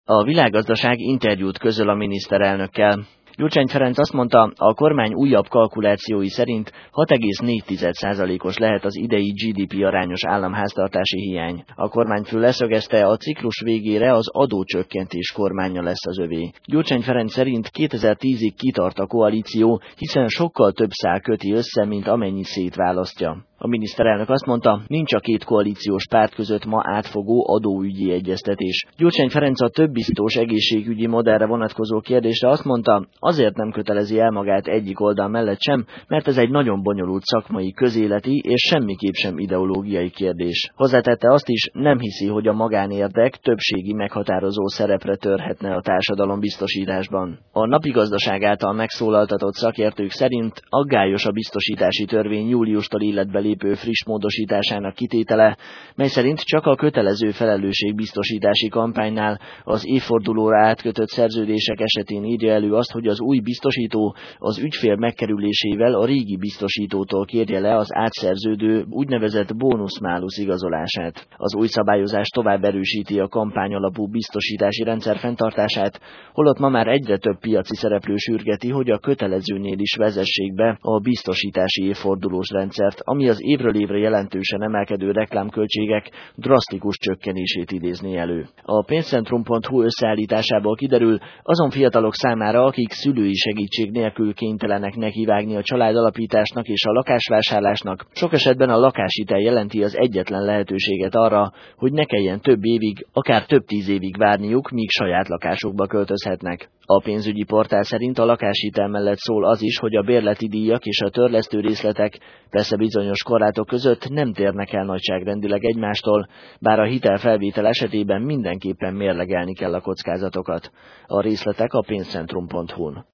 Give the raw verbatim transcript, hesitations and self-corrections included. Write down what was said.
A Világgazdaság interjút közöl a miniszterelnökkel. Gyurcsány Ferenc azt mondta, a kormány újabb kalkulációi szerint hat egész négy százalékos lehet az idei gé dé pé arányos államháztartási hiány. A kormányfő leszögezte, a ciklus végére az adócsökkentés kormánya lesz az övé. Gyurcsány Ferenc szerint kétezer-tízig kitart a koalíció, hiszen sokkal több szál köti össze, mint amennyi szétválasztja. A miniszterelnök azt mondta, nincs a két koalíciós párt között ma átfogó adóügyi egyeztetés. Gyurcsány Ferenc a több biztos egészségügyi modellre vonatkozó kérdésre azt mondta, azért nem kötelezi el magát egyik oldal mellett sem, mert ez egy nagyon bonyolult szakmai, közéleti és semmiképp sem ideológiai kérdés. Hozzátette azt is, nem hiszi, hogy a magánérdek többségi meghatározó szerepre törhetne a társadalombiztosításban. A Napi Gazdaság által megszólaltatott szakértők szerint aggályos a biztosítási törvény júliustól életbe lépő friss módosításának kitétele, mely szerint csak a kötelező felelősségbiztosítási kampánynál az évfordulóra átkötött szerződések esetén írja elő azt, hogy az új biztosító az ügyfél megkerülésével a régi biztosítótól kérje le az átszerződő úgynevezett bónusz-málusz igazolását. Az új szabályozás tovább erősíti a kampány alapú biztosítási rendszer fenntartását, holott ma már egyre több piaci szereplő sürgeti, hogy a kötelezőnél is vezessék be a biztosítási évfordulós rendszert, ami az évről évre jelentősen emelkedő reklámköltségek drasztikus csökkenését idézni elő. A pénzcentrum pont hu összeállításából kiderül, azon fiatalok számára, akik szülői segítség nélkül kénytelenek nekivágni a családalapításnak és a lakásvásárlásnak, sok esetben a lakáshitel jelenti az egyetlen lehetőséget arra, hogy ne kelljen több évig, akár több tíz évig várniuk, míg saját lakásukba költözhetnek. A pénzügyi portál szerint a lakáshitel mellett szól az is, hogy a bérleti díjak és a törlesztő részletek persze bizonyos korlátok között nem térnek el nagyságrendileg egymástól, bár a hitelfelvétel esetében mindenképpen mérlegelni kell a kockázatokat. A részletek a pénzcentrum pont hu-n.